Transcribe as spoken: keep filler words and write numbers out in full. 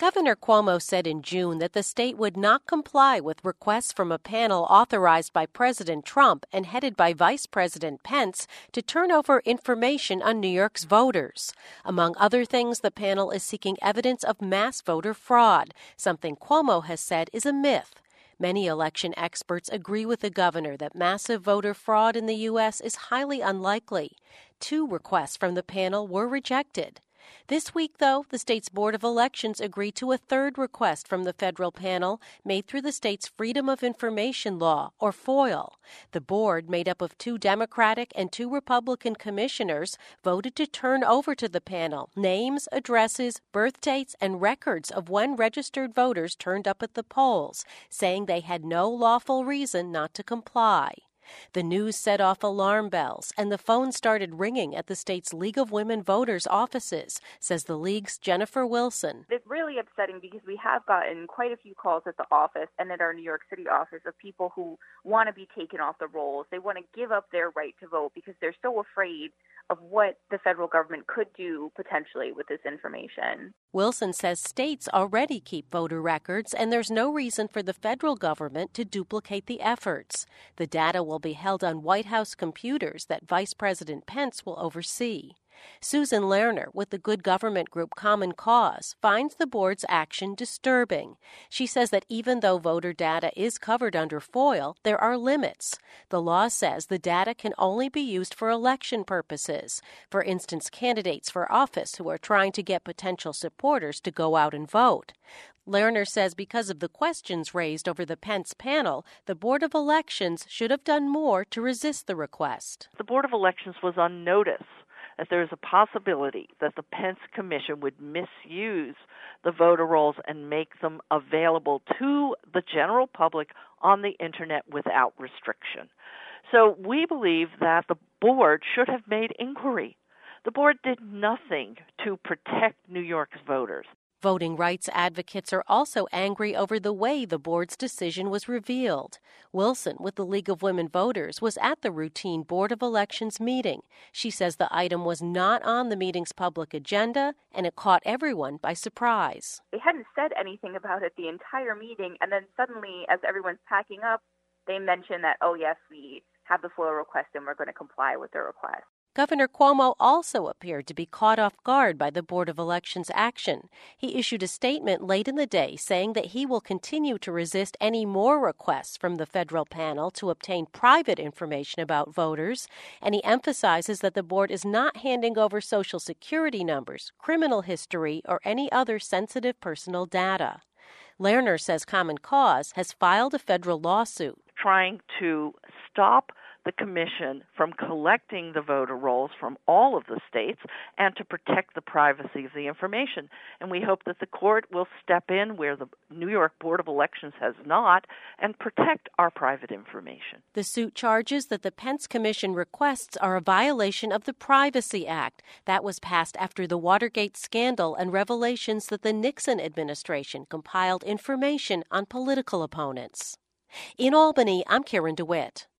Governor Cuomo said in June that the state would not comply with requests from a panel authorized by President Trump and headed by Vice President Pence to turn over information on New York's voters. Among other things, the panel is seeking evidence of mass voter fraud, something Cuomo has said is a myth. Many election experts agree with the governor that massive voter fraud in the U S is highly unlikely. Two requests from the panel were rejected. This week, though, the state's Board of Elections agreed to a third request from the federal panel made through the state's Freedom of Information Law, or FOIL. The board, made up of two Democratic and two Republican commissioners, voted to turn over to the panel names, addresses, birth dates, and records of when registered voters turned up at the polls, saying they had no lawful reason not to comply. The news set off alarm bells, and the phone started ringing at the state's League of Women Voters offices, says the League's Jennifer Wilson. It's really upsetting because we have gotten quite a few calls at the office and at our New York City office of people who want to be taken off the rolls. They want to give up their right to vote because they're so afraid of what the federal government could do potentially with this information. Wilson says states already keep voter records, and there's no reason for the federal government to duplicate the efforts. The data will be held on White House computers that Vice President Pence will oversee. Susan Lerner with the good government group Common Cause finds the board's action disturbing. She says that even though voter data is covered under FOIL, there are limits. The law says the data can only be used for election purposes. For instance, candidates for office who are trying to get potential supporters to go out and vote. Lerner says because of the questions raised over the Pence panel, the Board of Elections should have done more to resist the request. The Board of Elections was on notice that there is a possibility that the Pence Commission would misuse the voter rolls and make them available to the general public on the Internet without restriction. So we believe that the board should have made inquiry. The board did nothing to protect New York's voters. Voting rights advocates are also angry over the way the board's decision was revealed. Wilson, with the League of Women Voters, was at the routine Board of Elections meeting. She says the item was not on the meeting's public agenda, and it caught everyone by surprise. They hadn't said anything about it the entire meeting, and then suddenly, as everyone's packing up, they mention that, oh, yes, we have the FOIL request and we're going to comply with the request. Governor Cuomo also appeared to be caught off guard by the Board of Elections' action. He issued a statement late in the day saying that he will continue to resist any more requests from the federal panel to obtain private information about voters, and he emphasizes that the board is not handing over Social Security numbers, criminal history, or any other sensitive personal data. Lerner says Common Cause has filed a federal lawsuit trying to stop the commission from collecting the voter rolls from all of the states and to protect the privacy of the information. And we hope that the court will step in where the New York Board of Elections has not and protect our private information. The suit charges that the Pence Commission requests are a violation of the Privacy Act. That was passed after the Watergate scandal and revelations that the Nixon administration compiled information on political opponents. In Albany, I'm Karen DeWitt.